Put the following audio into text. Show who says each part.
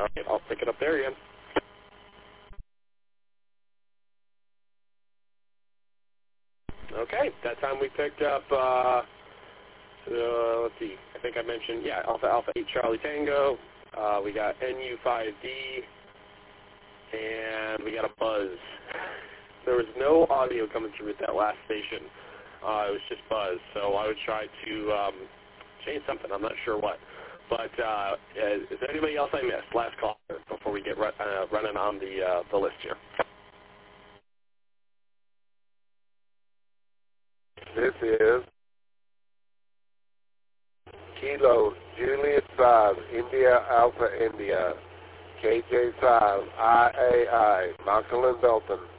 Speaker 1: All right, I'll pick it up there again. Okay, that time we picked up, let's see, I think I mentioned, yeah, Alpha 8 Charlie Tango. We got NU5D, and we got a buzz. There was no audio coming through at that last station. It was just buzz, so I would try to change something. I'm not sure what. But is there anybody else I missed? Last call before we get running on the list here.
Speaker 2: This is Kilo Juliet 5, India Alpha India, KJ 5, IAI, Macallan Belton.